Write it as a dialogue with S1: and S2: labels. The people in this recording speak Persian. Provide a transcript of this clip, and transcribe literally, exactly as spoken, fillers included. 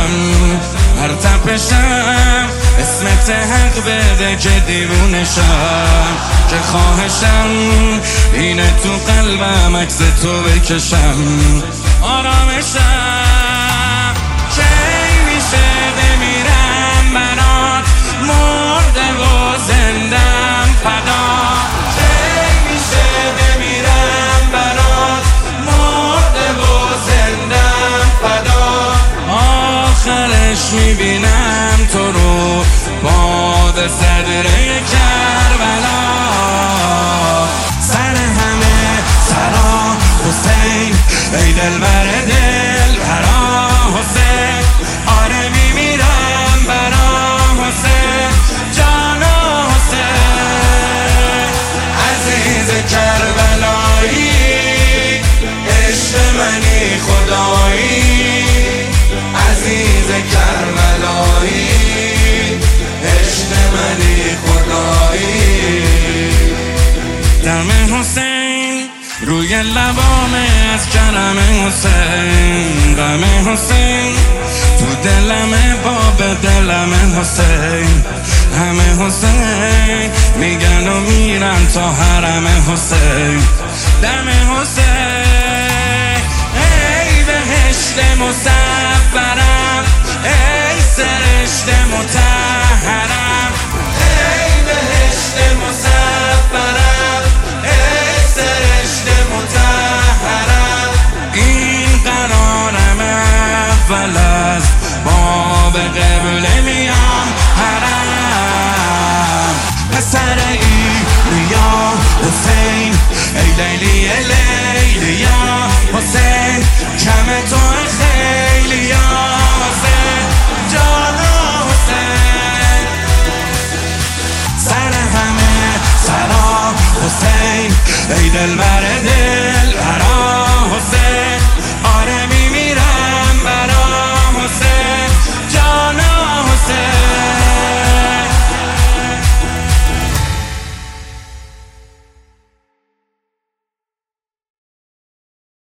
S1: باشم، هر تپشم اسمت حق بده که دیوونشم، که خواهشم اینه تو قلبم عکس تو بکشم. آرامشم کی میشه بمیرم برات، مرده و زندم فدا، کی میشه بمیرم برات، مرده و زندم فدا. آخرش میبینم تو رو باد صدره کربلا، سر همه سرا حسین ای دلبر دلبرا حسین، آره میمیرم برا حسین، جانا حسین، عزیز کربلایی، عشق منی خدایی، عزیز کربلایی، عشق منی خدایی. دم حسین روی لبامه از کرم حسین، غم حسین تو دلمه باب دلم حسین، همه حسین میگن و میرم تا حرم حسین. دم حسین ای بهشت مصورم، ای سرشت مطهرم، ای بهشت مصورم، ای سرشت مطهرم. این قرارم اول از باب قبله میام حرم، پسر ایلیا حسین ای لیلی لیلی یا حسین، کم تو خیلی یا حسین، جانا حسین، سر همه سرا حسین ای دلبر دل